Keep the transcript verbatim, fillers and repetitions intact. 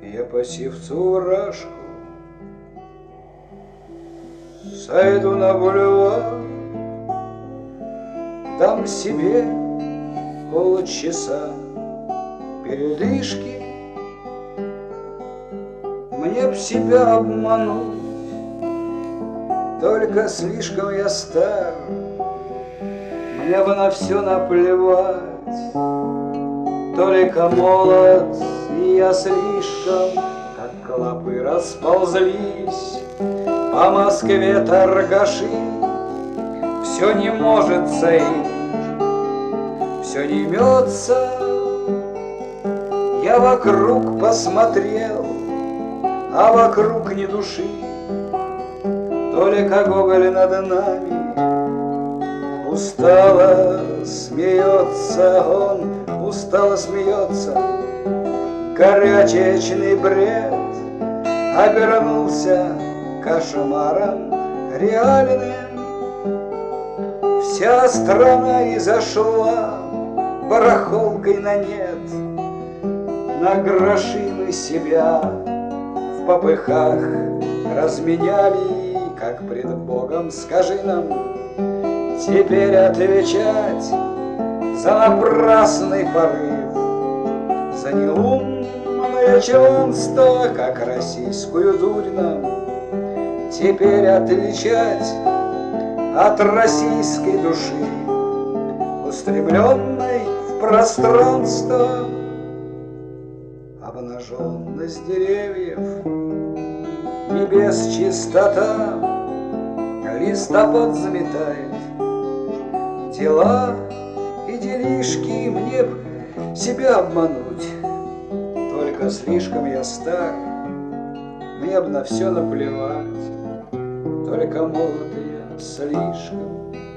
я по сивцу рашку сойду на бульвар, дам себе полчаса передышки, мне б себя обмануть, только слишком я стар, мне бы на все наплевать, только молод, и я слишком, как клопы расползлись по Москве торгаши, все не может зайти, все не имется. Я вокруг посмотрел, а вокруг ни души, только гоголь над нами устало смеется, он устало смеется. Горячечный бред обернулся кошмаром реальным. Вся страна изошла барахолкой на нет, на гроши мы себя в попыхах разменяли, как пред Богом скажи нам теперь отвечать за напрасный порыв, за неумное чванство, как российскую дурь нам теперь отличать от российской души, устремленной в пространство. Обнаженность деревьев, небес чистота, листопад заметает дела и делишки, мне б себя обмануть, только слишком я стар, мне б на все наплевать, только молод я слишком.